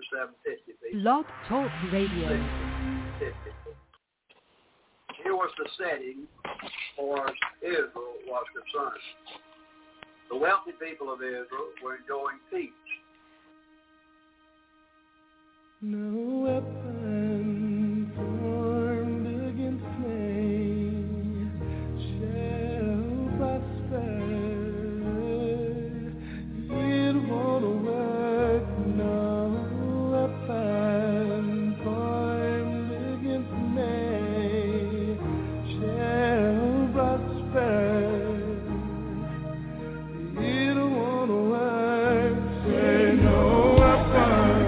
750 Blog Talk Radio. 650. Here was the setting for Israel was concerned. The wealthy people of Israel were enjoying peace. No weapon formed against me shall prosper. It won't work. No weapon formed against me shall prosper. It won't work. Say no weapon.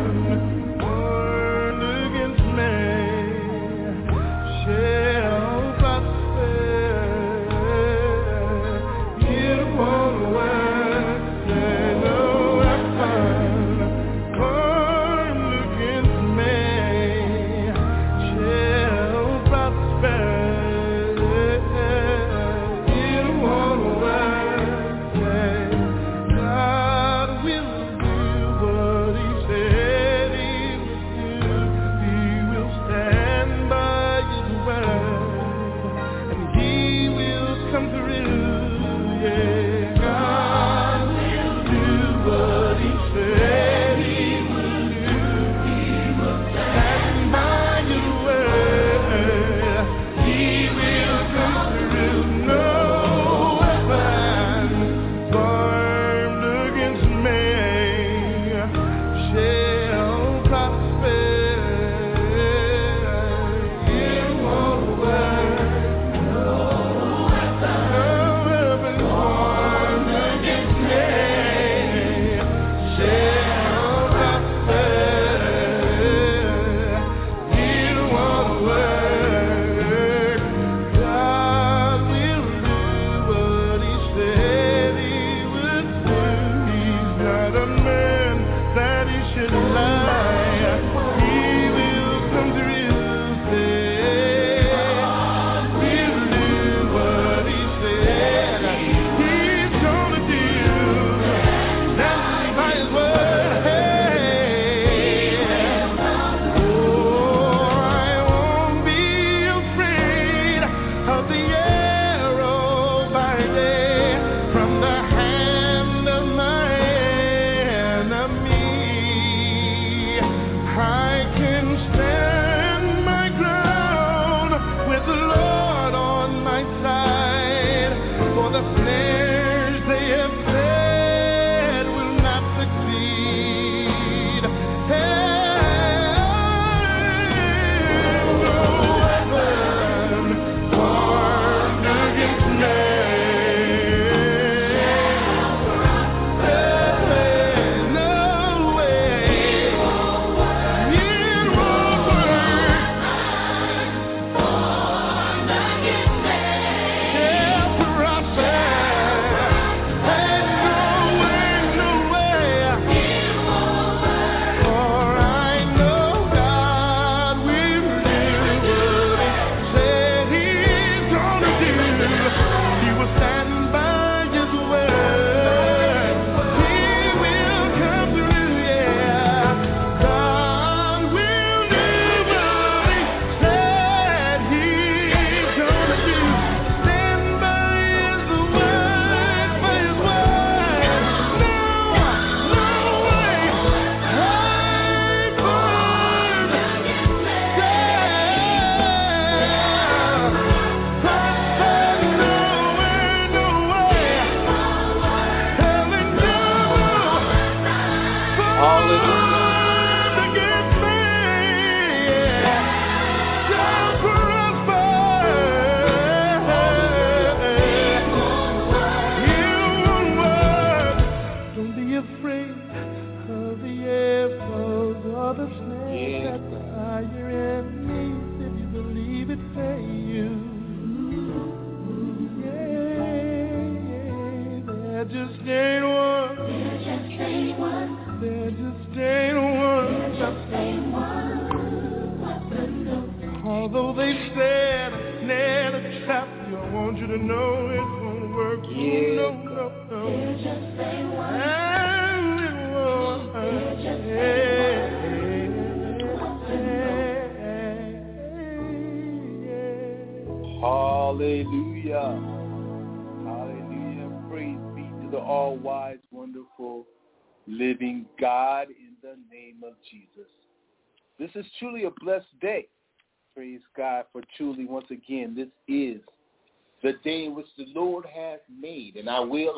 Although they said, Ned, a trap you, I want you to know it won't work. Yeah. No. It just ain't one. And it won't. It just ain't one. Hallelujah. Hallelujah. Praise be to the all-wise, wonderful, living God in the name of Jesus. This is truly a blessed day. Praise God for truly, once again, this is the day in which the Lord has made. And I will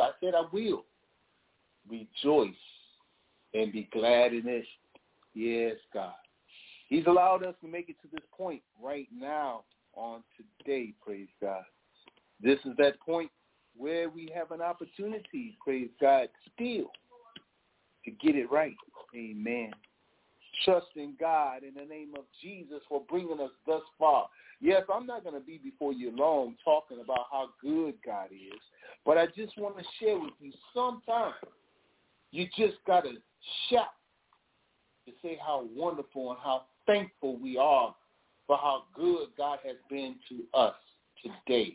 rejoice and be glad in it. Yes, God. He's allowed us to make it to this point right now on today, praise God. This is that point where we have an opportunity, praise God, still to get it right. Amen. Trusting God in the name of Jesus for bringing us thus far. Yes, I'm not going to be before you long talking about how good God is, but I just want to share with you sometimes you just got to shout to say how wonderful and how thankful we are for how good God has been to us today.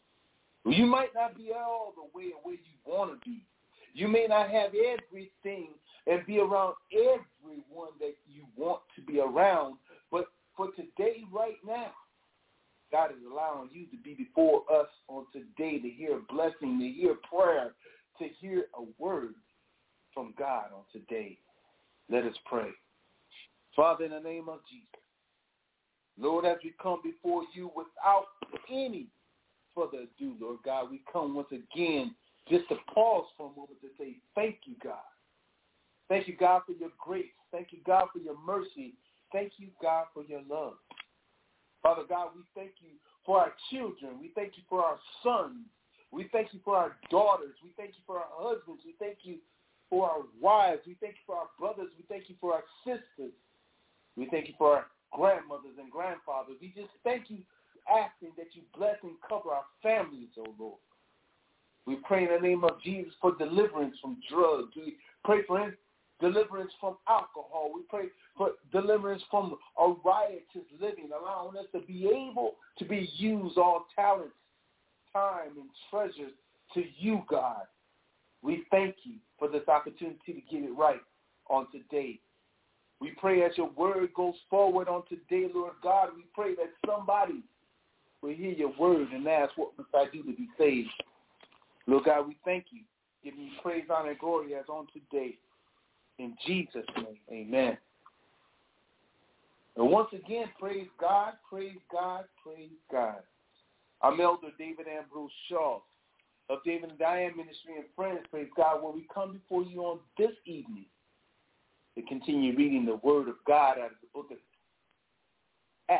You might not be all the way where you want to be. You may not have everything and be around everyone that you want to be around, but for today, right now, God is allowing you to be before us on today to hear a blessing, to hear prayer, to hear a word from God on today. Let us pray. Father, in the name of Jesus, Lord, as we come before you without any further ado, Lord God, we come once again just to pause for a moment to say thank you, God. Thank you, God, for your grace. Thank you, God, for your mercy. Thank you, God, for your love. Father God, we thank you for our children. We thank you for our sons. We thank you for our daughters. We thank you for our husbands. We thank you for our wives. We thank you for our brothers. We thank you for our sisters. We thank you for our grandmothers and grandfathers. We just thank you, asking that you bless and cover our families, oh Lord. We pray in the name of Jesus for deliverance from drugs. We pray for deliverance from alcohol. We pray for deliverance from a riotous living, allowing us to be able to be used all talents, time, and treasures to you, God. We thank you for this opportunity to get it right on today. We pray as your word goes forward on today, Lord God, we pray that somebody will hear your word and ask, what must I do to be saved? Lord God, we thank you. Give you praise, honor, and glory as on today. In Jesus' name, amen. And once again, praise God, praise God, praise God. I'm Elder David Ambrose Shaw of David and Diane Ministry and Friends, praise God, where we come before you on this evening to continue reading the Word of God out of the book of Acts,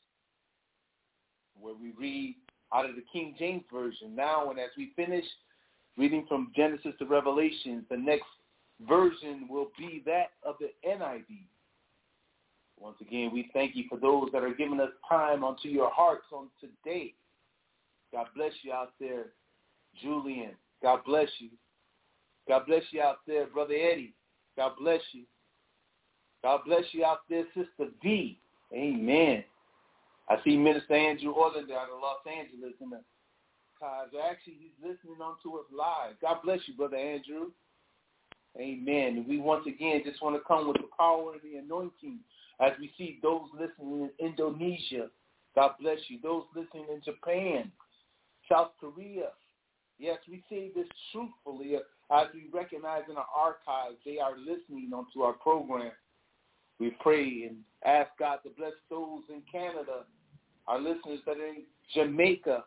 where we read out of the King James Version now, and as we finish reading from Genesis to Revelation, the next version will be that of the NIV. Once again, we thank you for those that are giving us time unto your hearts on today. God bless you out there, Julian. God bless you. God bless you out there, Brother Eddie. God bless you. God bless you out there, Sister V. Amen. I see Minister Andrew Orlander out of Los Angeles in the cars. Actually, he's listening on to us live. God bless you, Brother Andrew. Amen. And we once again just want to come with the power and the anointing as we see those listening in Indonesia. God bless you. Those listening in Japan, South Korea. Yes, we say this truthfully as we recognize in our archives they are listening onto our program. We pray and ask God to bless those in Canada, our listeners that are in Jamaica.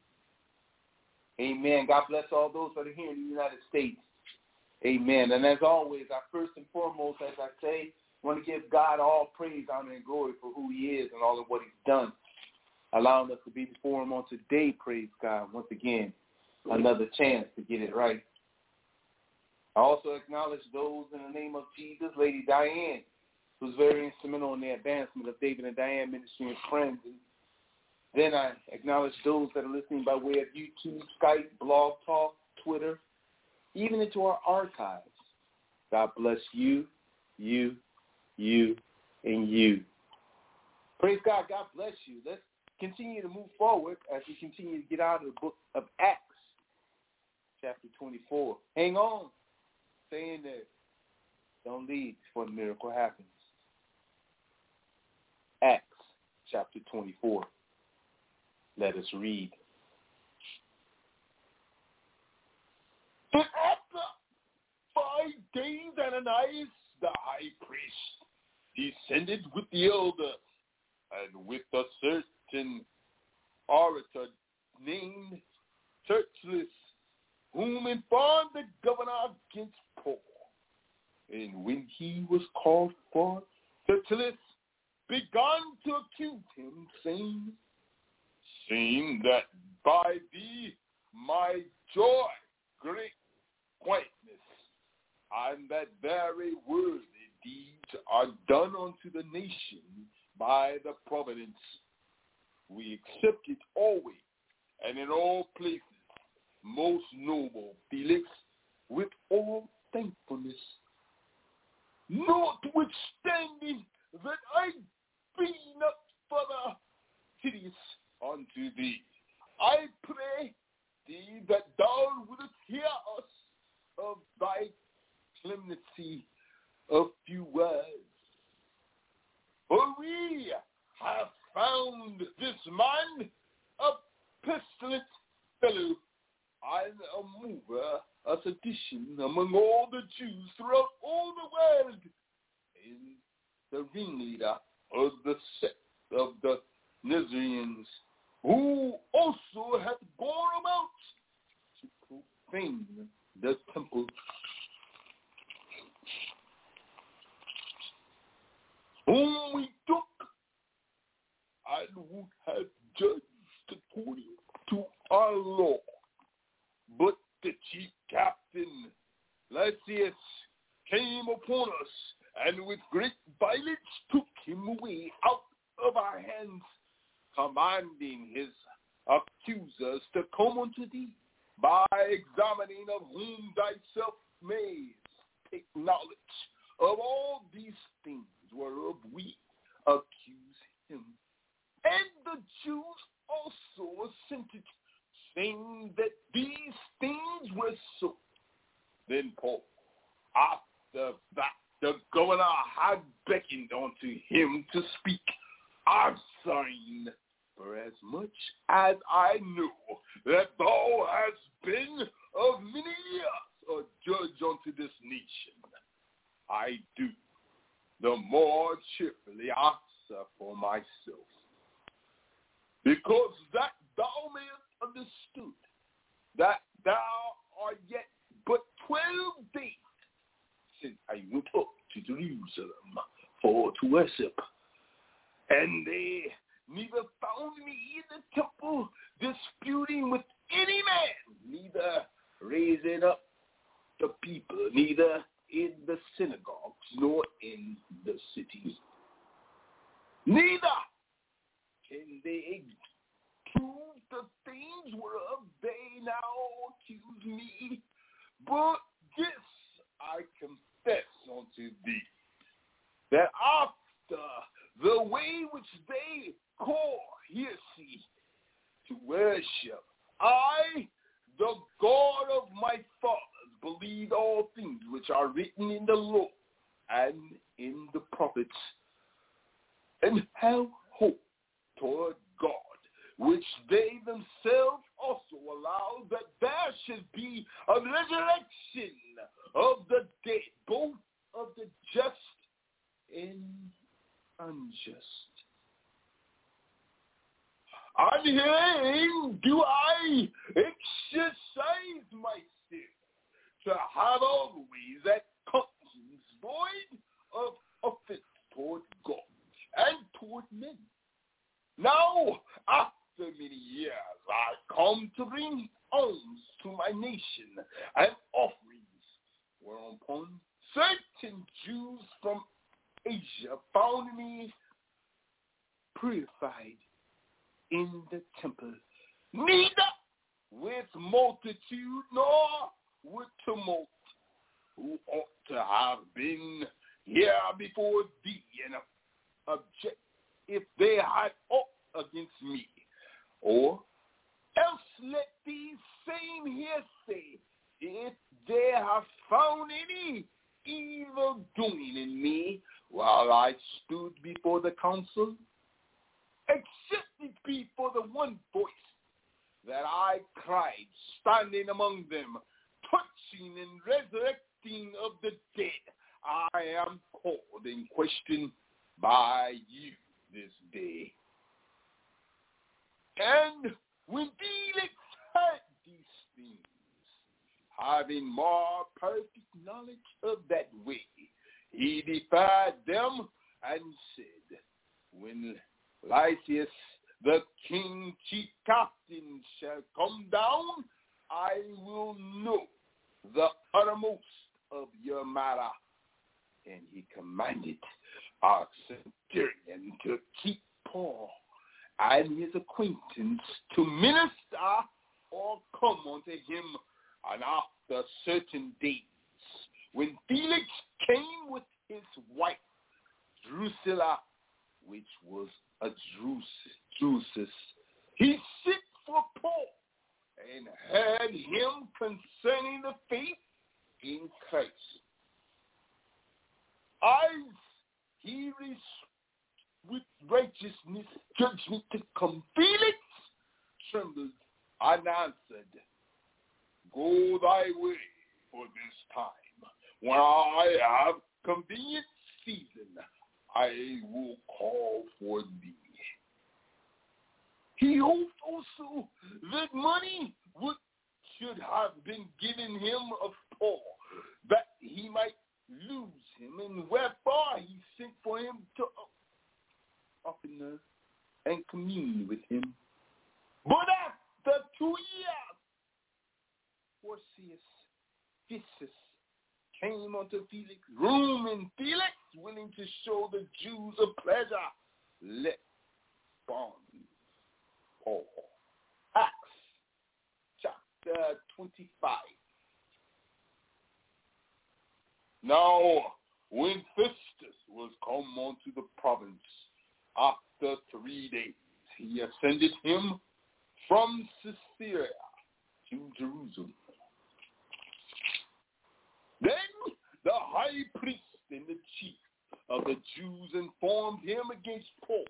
Amen. God bless all those that are here in the United States. Amen. And as always, I first and foremost, as I say, want to give God all praise, honor, and glory for who he is and all of what he's done, allowing us to be before him on today, praise God. Once again, another chance to get it right. I also acknowledge those in the name of Jesus, Lady Diane, who's very instrumental in the advancement of David and Diane Ministry and Friends. And then I acknowledge those that are listening by way of YouTube, Skype, Blog Talk, Twitter, even into our archives. God bless you, you, and you. Praise God. God bless you. Let's continue to move forward as we continue to get out of the book of Acts, chapter 24. Hang on. Stay in there. Don't leave before the miracle happens. Acts chapter 24. Let us read And after 5 days, Ananias, the high priest, descended with the elders and with a certain orator named Tertullus, whom informed the governor against Paul. And when he was called for, Tertullus began to accuse him, saying that by thee my joy, great quietness, and that very worthy deeds are done unto the nation by the providence. We accept it always and in all places, most noble Felix, with all thankfulness, notwithstanding that I be not further tedious unto thee. I pray thee that thou wouldest hear us of thy clemency a few words. For we have found this man a pestilent fellow and a mover, a sedition among all the Jews throughout all the world, and the ringleader of the sect of the Nazarenes, who also hath gone about to profane the temple. Whom we took and would have judged according to our law. But the chief captain, Lysias, came upon us, and with great violence took him away out of our hands, commanding his accusers to come unto thee, by examining of whom thyself mayest take knowledge of all these things whereof we accuse him. And the Jews also assented, saying that these things were so. Then Paul, after that the governor had beckoned unto him to speak, answering, for as much as I know that thou hast been of many years a judge unto this nation, I do the more cheerfully answer for myself, because that thou mayest understood that thou art yet but 12 days since I went up to Jerusalem for to worship, and they neither found me in the temple disputing with any man, neither raising up the people, neither in the synagogues, nor in the cities. Neither can they prove the things whereof they now accuse me, but this I confess unto thee, that after the way which they call heresy to worship, I, the God of my fathers, believe all things which are written in the law and in the prophets, and have hope toward God, which they themselves also allow that there should be a resurrection of the dead, both of the just and unjust. And herein do I exercise myself to have always that conscience void of offense toward God and toward men. Now, after many years, I come to bring alms to my nation and offerings, whereupon certain Jews from Asia found me purified in the temple, neither with multitude nor with tumult, who ought to have been here before thee and object if they had aught against me. Or else let these same here say, if they have found any evil doing in me while I stood before the council, except it be for the one voice that I cried, standing among them, touching and resurrecting of the dead, I am called and questioned by you this day. And when Felix heard these things, having more perfect knowledge of that way, he defied them and said, when Lysias, the king chief captain, shall come down, I will know the uttermost of your matter. And he commanded our centurion to keep Paul and his acquaintance to minister or come unto him, and after certain days, when Felix came with his wife Drusilla, which was a Drusus, he sent for Paul and heard him concerning the faith in Christ. As he with righteousness judgment to come, Felix trembled and answered, go thy way for this time. When I have convenient season, I will call for thee. He hoped also that money should have been given him of Paul, that he might lose him, and wherefore he sent for him to often and commune with him. But after 2 years, Porcius came unto Felix, room in Felix, willing to show the Jews a pleasure. Let bond Paul. Acts chapter 25. Now, when Festus was come unto the province, after 3 days, he ascended him from Caesarea to Jerusalem. Then the high priest and the chief of the Jews informed him against Paul,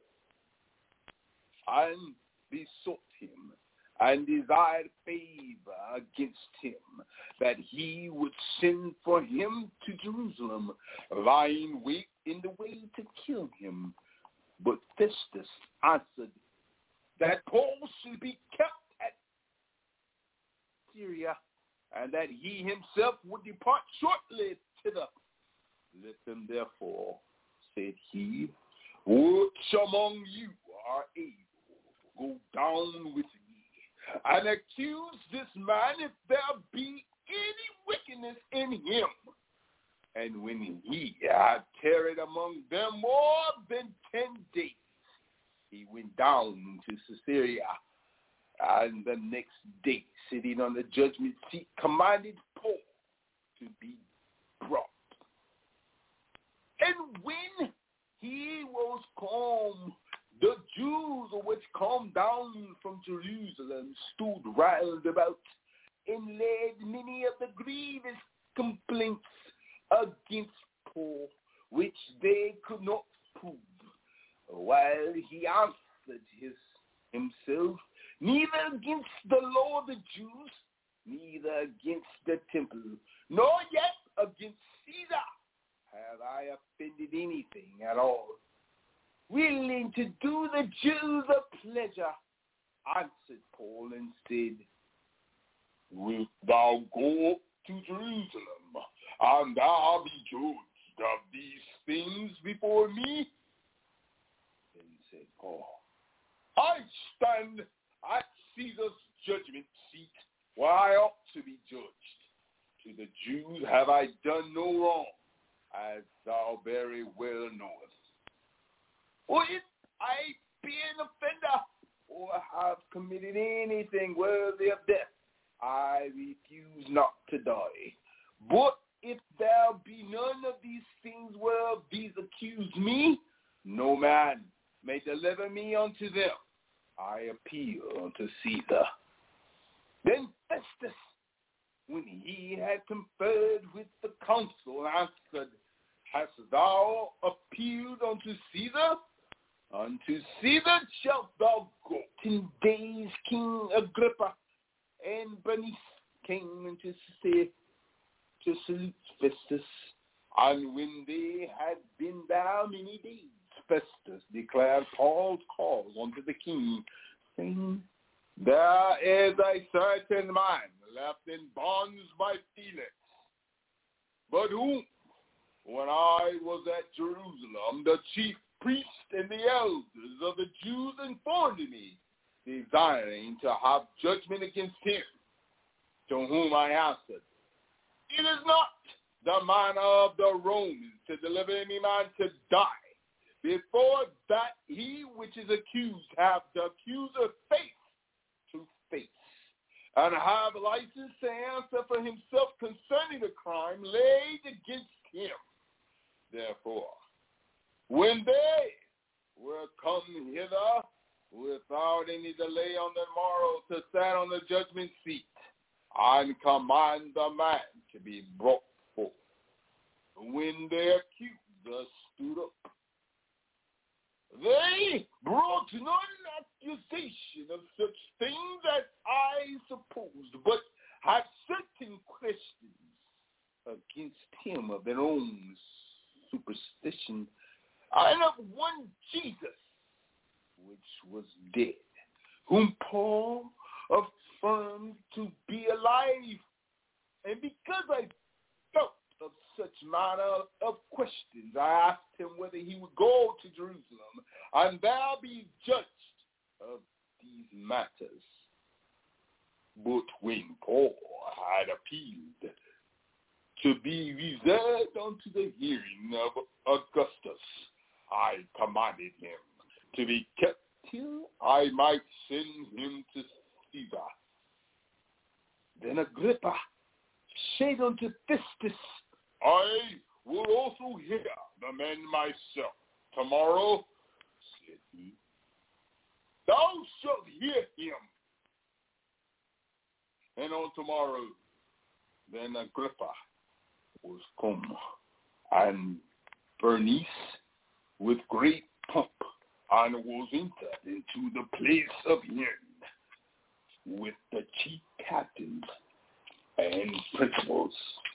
and besought him, and desired favor against him, that he would send for him to Jerusalem, lying wait in the way to kill him. But Festus answered that Paul should be kept at Syria, and that he himself would depart shortly thither. Let them therefore, said he, which among you are able, go down with me, and accuse this man if there be any wickedness in him. And when he had tarried among them more than 10 days, he went down to Caesarea, and the next day, sitting on the judgment seat, commanded Paul to be brought. And when he was come, the Jews which come down from Jerusalem stood round about, and laid many of the grievous complaints against Paul, which they could not prove, while he answered himself, neither against the law of the Jews, neither against the temple, nor yet against Caesar have I offended anything at all, willing to do the Jews a pleasure, answered Paul and said, wilt thou go up to Jerusalem, and thou be judged of these things before me? Then said Paul, I stand at Caesar's judgment seat, where I ought to be judged. To the Jews have I done no wrong, as thou very well knowest. Or if I be an offender, or have committed anything worthy of death, I refuse not to die. But if there be none of these things whereof these accuse me, no man may deliver me unto them. I appeal unto Caesar. Then Festus, when he had conferred with the council, answered, hast thou appealed unto Caesar? Unto Caesar shalt thou go. 10 days, King Agrippa, and Bernice, came to salute Festus. And when they had been there many days, Festus declared Paul's cause unto the king, saying, there is a certain man left in bonds by Felix, but whom, when I was at Jerusalem, the chief priests and the elders of the Jews informed me, desiring to have judgment against him, to whom I answered, it is not the manner of the Romans to deliver any man to die, before that he which is accused have the accuser face to face, and have license to answer for himself concerning the crime laid against him. Therefore, when they were come hither without any delay on the morrow to stand on the judgment seat, and command the man to be brought forth. When their accuser stood up, they brought none accusation of such things as I supposed, but had certain questions against him of their own superstition, and of one Jesus, which was dead, whom Paul affirmed to be alive. And because I felt of such manner of questions, I asked him whether he would go to Jerusalem and there be judged of these matters. But when Paul had appealed to be reserved unto the hearing of Augustus, I commanded him to be kept till I might send him to Caesar. Then Agrippa said unto Festus, I will also hear the men myself. Tomorrow, said he, thou shalt hear him. And on tomorrow, then Agrippa was come, and Bernice with great pomp, and was entered into the place of hearing with the chief captains and principals,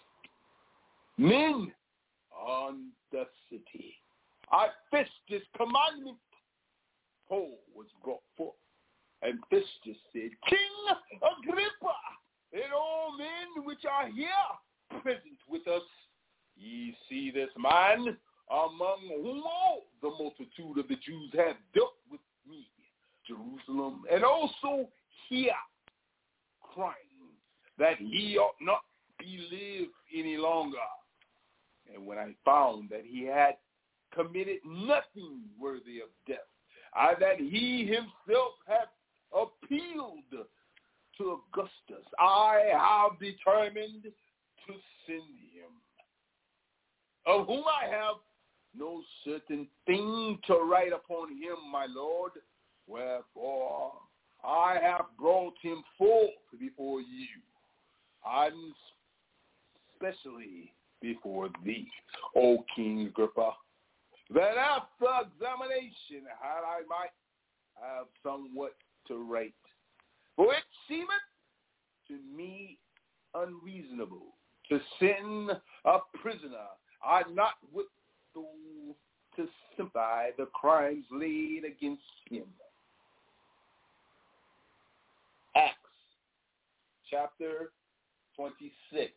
men on the city. At Festus' commandment, Paul was brought forth, and Festus said, King Agrippa, and all men which are here present with us, ye see this man, among whom all the multitude of the Jews have dealt with me, Jerusalem, and also here, crying that he ought not be lived any longer. And when I found that he had committed nothing worthy of death, and that he himself had appealed to Augustus, I have determined to send him, of whom I have no certain thing to write upon him, my Lord. Wherefore I have brought him forth before you, and especially before thee, O King Agrippa, that after examination I might have somewhat to write. For it seemeth to me unreasonable to send a prisoner, I not with those to sympathize the crimes laid against him. Acts chapter 26.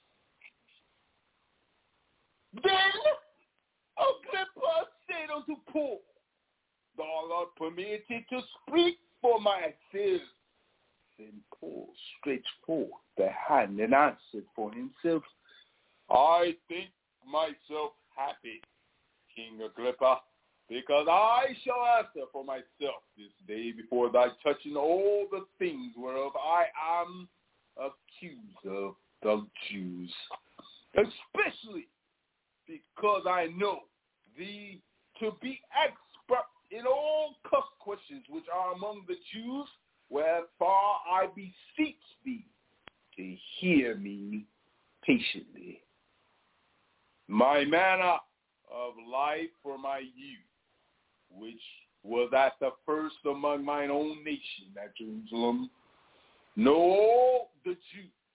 Then Agrippa said unto Paul, thou art permitted to speak for myself. Then Paul stretched forth the hand and answered for himself, I think myself happy, King Agrippa, because I shall answer for myself this day before thy touching all the things whereof I am accused of the Jews, especially because I know thee to be expert in all questions which are among the Jews, wherefore I beseech thee to hear me patiently. My manner of life for my youth, which was at the first among mine own nation at Jerusalem, know all the Jews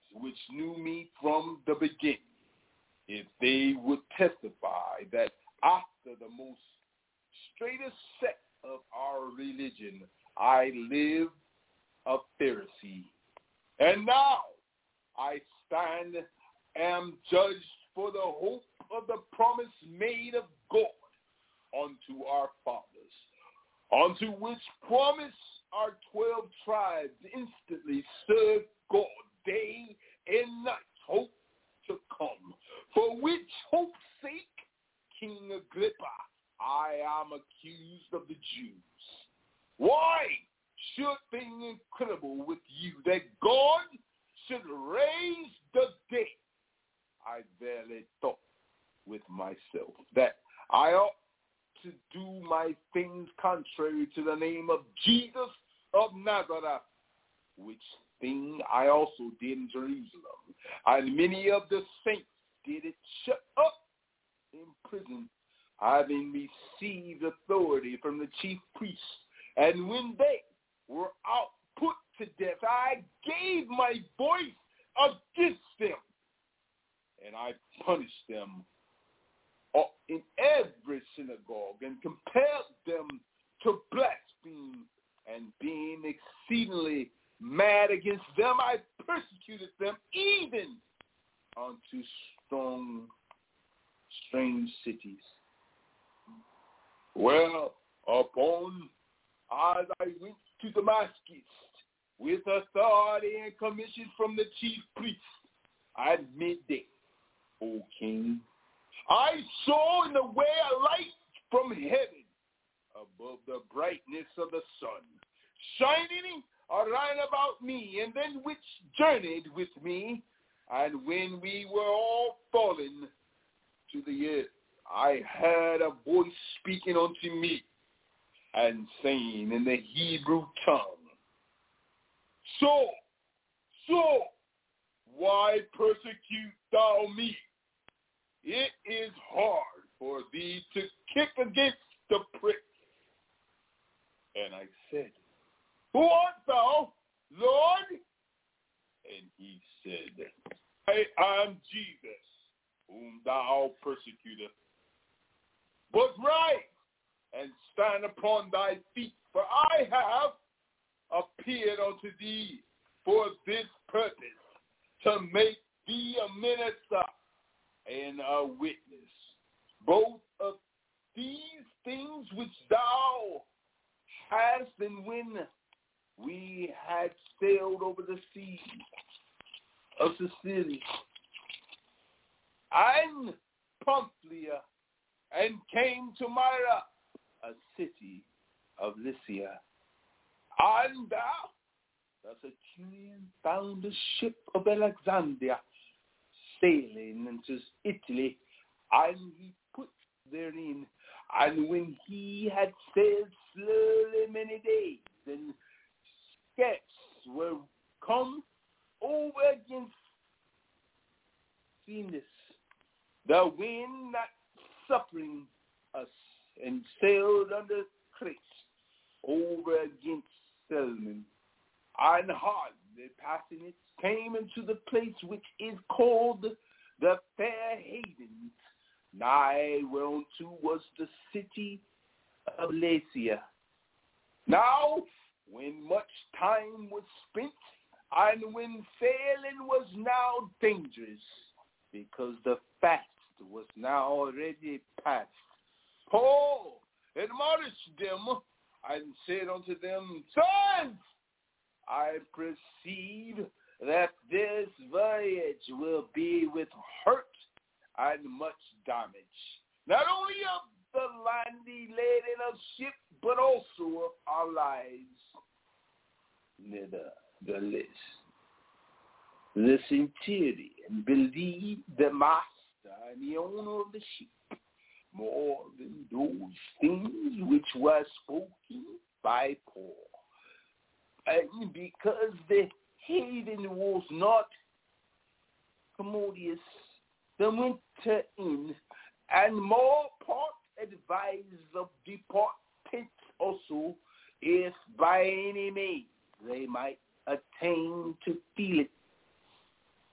which knew me from the beginning, if they would testify that after the most straightest sect of our religion, I live a Pharisee. And now I stand, am judged for the hope of the promise made of God unto our fathers, unto which promise our 12 tribes instantly serve God day and night, hope to come, for which hope's sake, King Agrippa, I am accused of the Jews. Why should thing incredible with you that God should raise the dead? I verily thought with myself that I ought to do my things contrary to the name of Jesus of Nazareth, which thing I also did in Jerusalem. And many of the saints did it shut up in prison, having received authority from the chief priests. And when they were out put to death, I gave my voice against them, and I punished them in every synagogue and compelled them to blaspheme, and being exceedingly mad against them, I persecuted them even unto strange cities. Well, as I went to Damascus with authority and commission from the chief priest at midday, O king, I saw in the way a light from heaven above the brightness of the sun, shining around about me, and then which journeyed with me. And when we were all fallen to the earth, I heard a voice speaking unto me and saying in the Hebrew tongue, Saul, Saul, why persecute thou me? It is hard for thee to kick against the pricks. And I said, Who art thou, Lord? And he said, I am Jesus, whom thou persecutest. But rise and stand upon thy feet, for I have appeared unto thee for this purpose, to make thee a minister and a witness, both of these things which thou hast. And when we had sailed over the sea of Sicily and Pamphylia, and came to Myra, a city of Lycia, and thou, the centurion, found a ship of Alexandria sailing into Italy, and he put therein. And when he had sailed slowly many days, and scarce were come over against Venus, the wind not suffering us, and sailed under Crete over against Salmon, and hardly passing it, came into the place which is called the Fair Havens, nigh whereunto was the city of Lasea. Now, when much time was spent, and when sailing was now dangerous, because the fast was now already past, Paul admonished them, and said unto them, Sons, I perceive that this voyage will be with hurt and much damage, not only of the landing of ship, but also of our lives. Nevertheless, the centurion believed the master and the owner of the ship more than those things which were spoken by Paul. And because the haven was not commodious, the winter in, and more part advised of depart also, if by any means they might attain to feel it.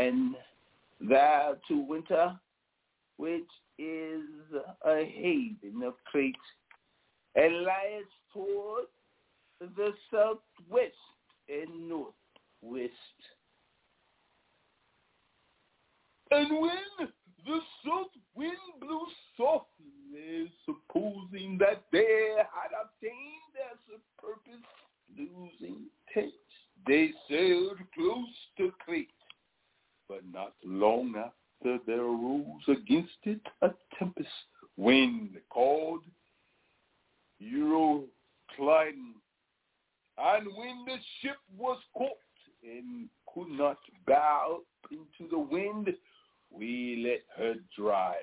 and there to winter, which is a haven of Crete, and lies toward the southwest and northwest. And when the south wind blew softly, supposing that they had obtained their purpose, losing taste, they sailed close to Crete. But not long after there arose against it a tempest wind called Euroclydon. And when the ship was caught and could not bow up into the wind, we let her drive.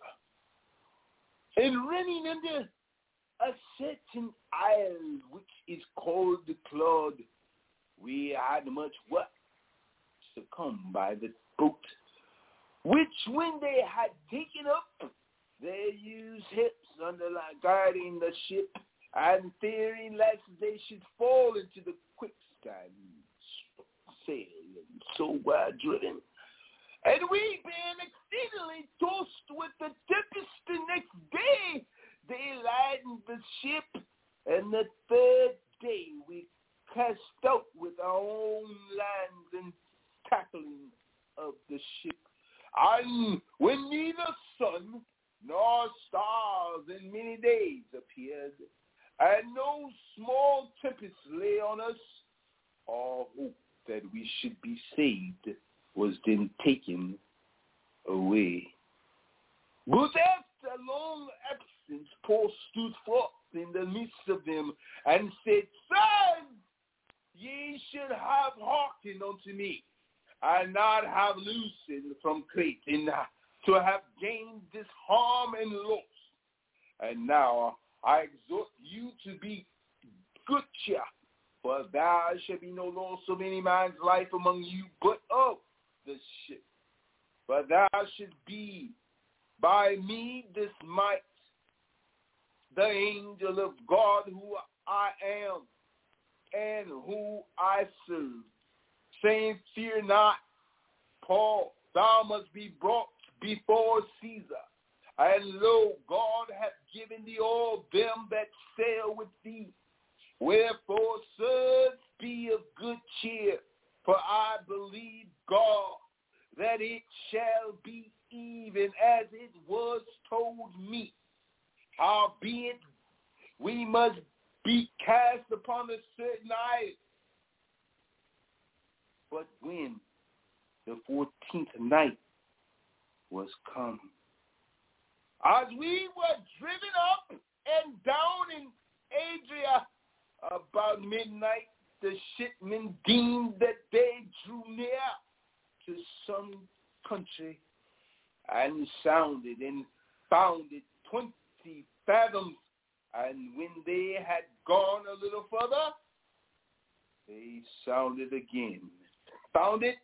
And running under a certain isle which is called the Claude, we had much work to come by the boat, which when they had taken up, they used hips under guarding the ship, and fearing lest they should fall into the quicksand, sail, and so were driven. And we, being exceedingly tossed with the tempest, the next day they lightened the ship, and the third day we cast out with our own lands and tackling of the ship. And when neither sun nor stars in many days appeared, and no small tempest lay on us, our hope that we should be saved was then taken away. But after a long absence, Paul stood forth in the midst of them and said, Sons, ye should have hearkened unto me, and not have loosened from Crete, and to have gained this harm and loss. And now I exhort you to be good cheer, for there shall be no loss of any man's life among you, but of the ship. For there should be by me this might, the angel of God who I am, and who I serve, saying, Fear not, Paul, thou must be brought before Caesar. And lo, God hath given thee all them that sail with thee. Wherefore, sirs, be of good cheer, for I believe God, that it shall be even as it was told me. Howbeit, we must be cast upon a certain isle. But when the 14th night was come, as we were driven up and down in Adria about midnight, the shipmen deemed that they drew near to some country, and sounded and found it 20 fathoms. And when they had gone a little further, they sounded again, found it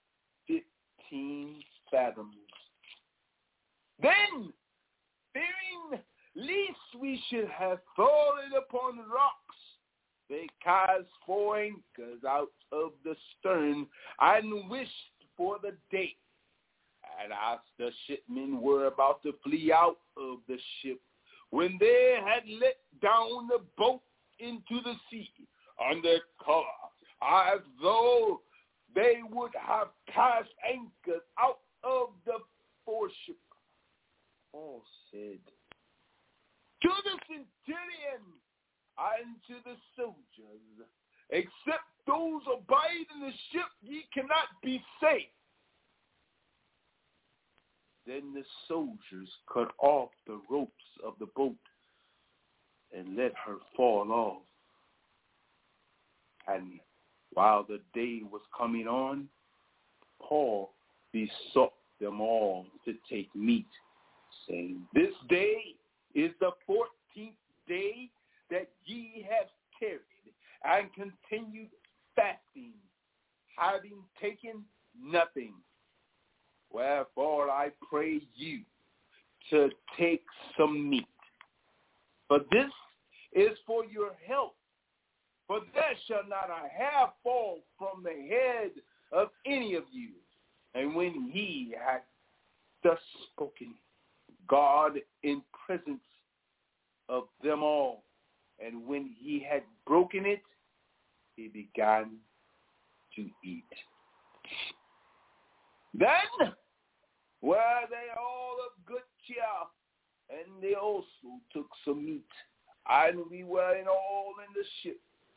15 fathoms. Then, fearing lest we should have fallen upon rocks, they cast 4 anchors out of the stern and wished for the day. And as the shipmen were about to flee out of the ship, when they had let down the boat into the sea under cover, as though they would have cast anchors out of the foreship, Paul said to the centurion and to the soldiers, except those abide in the ship, ye cannot be safe. Then the soldiers cut off the ropes of the boat and let her fall off. And while the day was coming on, Paul besought them all to take meat, saying, This day is the 14th day that ye have tarried and continued fasting, having taken nothing. Wherefore I pray you to take some meat. For this is for your health. For there shall not a hair fall from the head of any of you, And when he had thus spoken, God in presence of them all, and when he had broken it, he began to eat. Then were they all of good cheer, and they also took some meat, and we were in all in the ship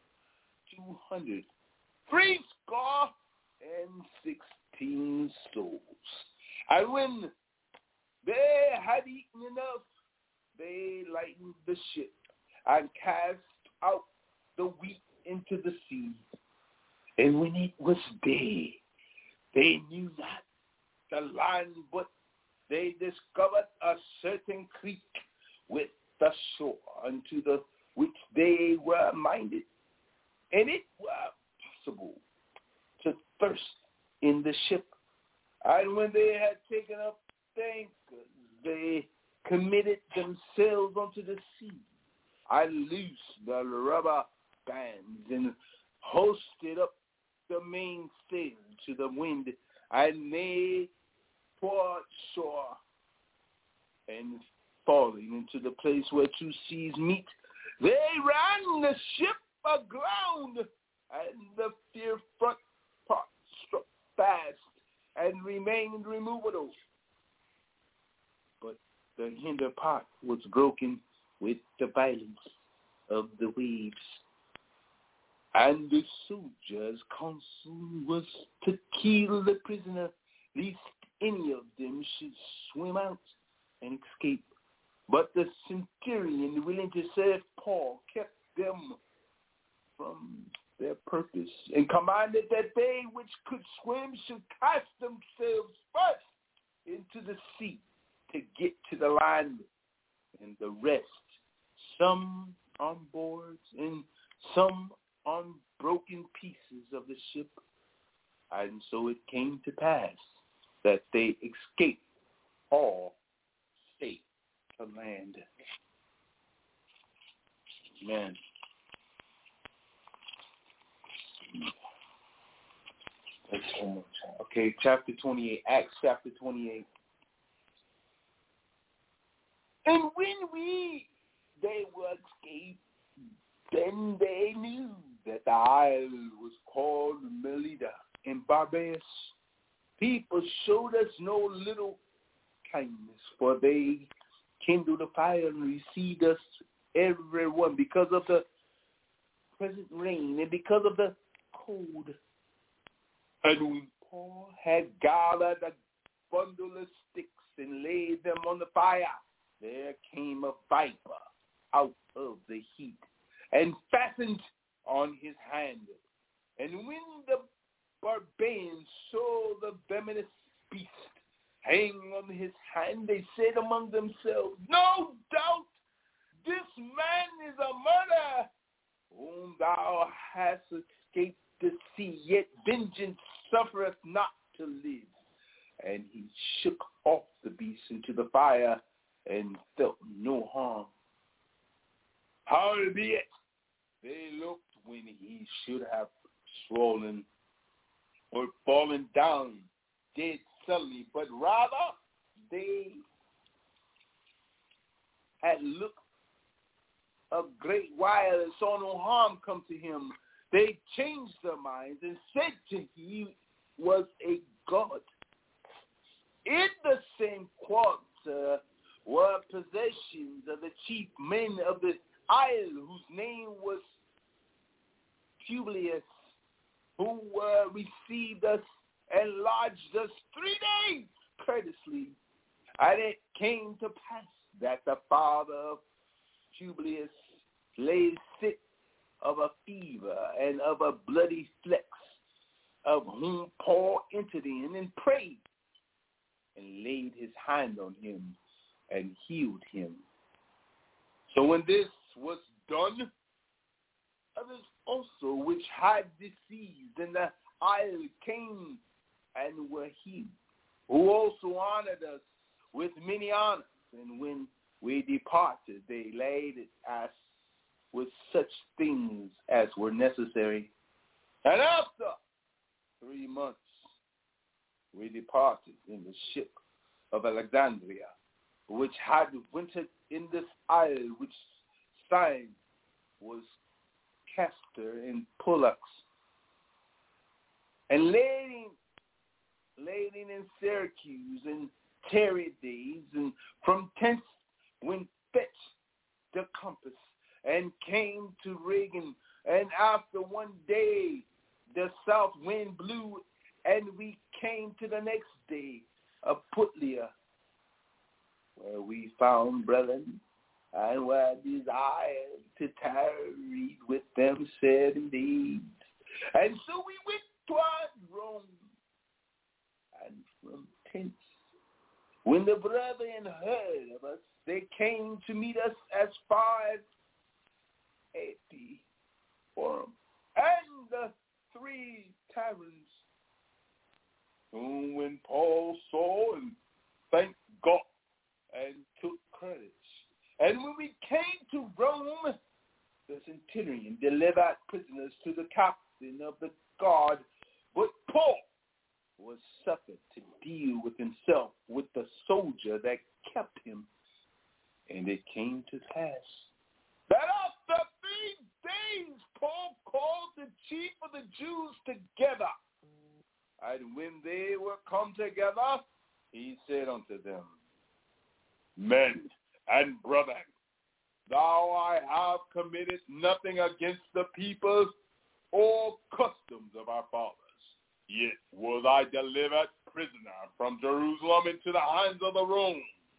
216 souls. And when they had eaten enough, they lightened the ship and cast out the wheat into the sea. And when it was day, they knew not the land, but they discovered a certain creek with the shore unto the which they were minded. And it were possible to thirst in the ship. And when they had taken up the anchors, they committed themselves unto the sea, and loosed the rubber bands, and hoisted up the mainsail to the wind, and made toward shore. And falling into the place where two seas meet, they ran the ship aground, and the fore front part struck fast and remained removable. But the hinder part was broken with the violence of the waves. And the soldiers' counsel was to kill the prisoner, lest any of them should swim out and escape. But the centurion, willing to serve Paul, kept them from their purpose, and commanded that they which could swim should cast themselves first into the sea to get to the land, and the rest, some on boards and some on broken pieces of the ship. And so it came to pass that they escaped all safe to land. Amen. That's one more time. Okay, chapter 28, Acts chapter 28. And when they were escaped, then they knew that the isle was called Melida. And Barbaeus people showed us no little kindness, for they kindled a fire and received us everyone because of the present rain and because of the cold. And when Paul had gathered a bundle of sticks and laid them on the fire, there came a viper out of the heat and fastened on his hand. And when the barbarians saw the venomous beast hanging on his hand, they said among themselves, "No doubt this man is a murderer, whom thou hast escaped the sea, yet vengeance suffereth not to live." And he shook off the beast into the fire and felt no harm. Howbeit, they looked when he should have swollen or fallen down dead suddenly, but rather they had looked a great while and saw no harm come to him. They changed their minds and said to him he was a god. In the same quarter were possessions of the chief men of the isle, whose name was Publius, who received us and lodged us 3 days courteously. And it came to pass that the father of Publius lay sick of a fever and of a bloody flex, of whom Paul entered in and prayed and laid his hand on him and healed him. So when this was done, others also which had disease in the isle came and were healed, who also honored us with many honors. And when we departed, they laid us with such things as were necessary. And after 3 months, we departed in the ship of Alexandria, which had wintered in this isle, which sign was Castor and Pollux, and landing in Syracuse and tarried days, and from thence went fetched the compass and came to Regan, and after one day the south wind blew, and we came to the next day of Puteoli, where we found brethren, and were desired to tarry with them 7 days. And so we went toward Rome, and from thence, when the brethren heard of us, they came to meet us as far as Forum, and the 3 taverns, whom when Paul saw and thanked God and took courage. And when we came to Rome, the centurion delivered prisoners to the captain of the guard, but Paul was suffered to deal with himself with the soldier that kept him. And it came to pass that after 3 days Paul called the chief of the Jews together. And when they were come together, he said unto them, Men and brethren, though I have committed nothing against the people or customs of our fathers, yet was I delivered prisoner from Jerusalem into the hands of the Romans,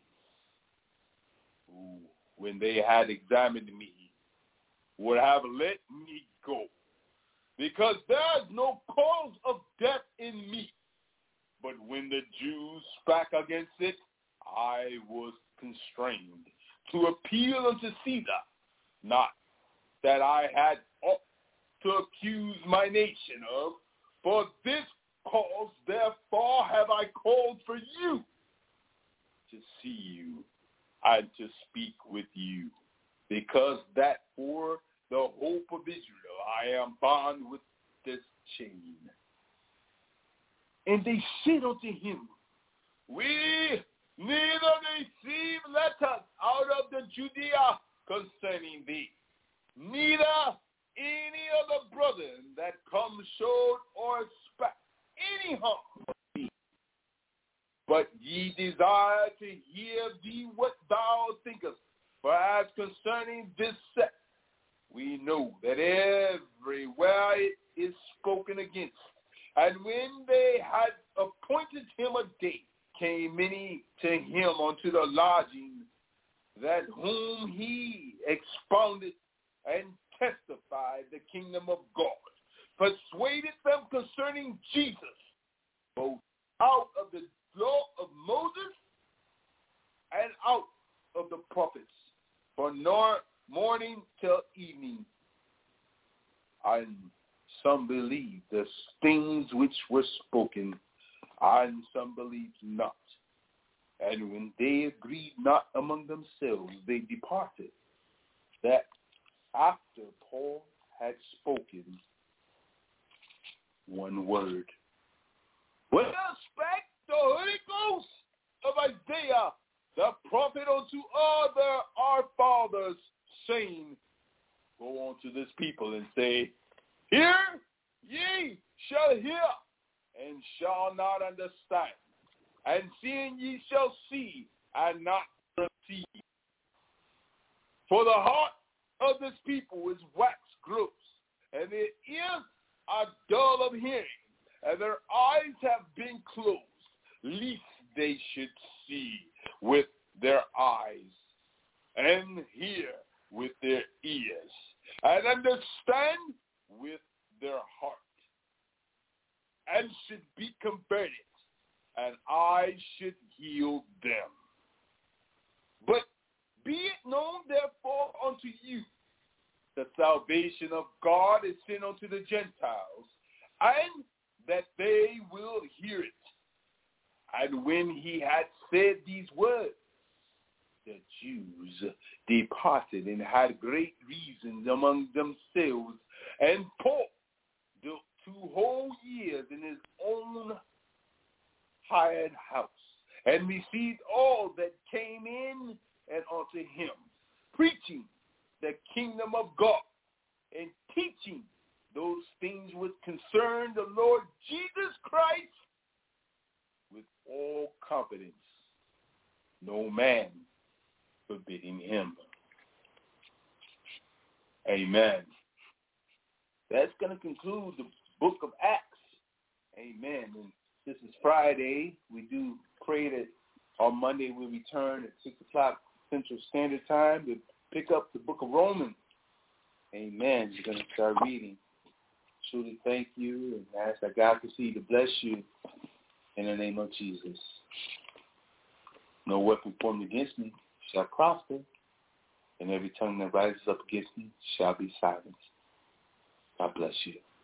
who, when they had examined me, would have let me go, because there is no cause of death in me. But when the Jews spake against it, I was constrained to appeal unto Caesar, not that I had ought to accuse my nation of. For this cause, therefore, have I called for you, to see you and to speak with you, because that for the hope of Israel I am bound with this chain. And they said unto him, We neither receive letters out of the Judea concerning thee, neither any of the brethren that come showed or spake any harm of thee. But ye desire to hear thee what thou thinkest. For as concerning this sect, we know that everywhere it is spoken against. And when they had appointed him a day, came many to him unto the lodging, that whom he expounded and testified the kingdom of God, persuaded them concerning Jesus, both out of the law of Moses and out of the prophets, from morning till evening. And some believed the things which were spoken, and some believed not. And when they agreed not among themselves, they departed, that after Paul had spoken one word. With respect the Holy Ghost of Isaiah, the prophet unto our fathers, saying, Go unto this people and say, Hear ye shall hear, and shall not understand, and seeing ye shall see, and not perceive. For the heart of this people is wax gross, and their ears are dull of hearing, and their eyes have been closed, lest they should see with their eyes, and hear with their ears, and understand with their heart, and should be converted, and I should heal them. But be it known therefore unto you, the salvation of God is sent unto the Gentiles, and that they will hear it. And when he had said these words, the Jews departed and had great reasons among themselves, and Paul built 2 whole years in his own hired house, and received all that came in and unto him, preaching the kingdom of God, and teaching those things which concern the Lord Jesus Christ with all confidence, no man forbidding him. Amen. That's going to conclude the book of Acts. Amen. And this is Friday. We do pray that on Monday we return at 6 o'clock Central Standard Time to pick up the book of Romans. Amen. We're going to start reading. Truly thank you, and ask that God continue to bless you in the name of Jesus. No weapon formed against me shall prosper, and every tongue that rises up against me shall be silenced. God bless you.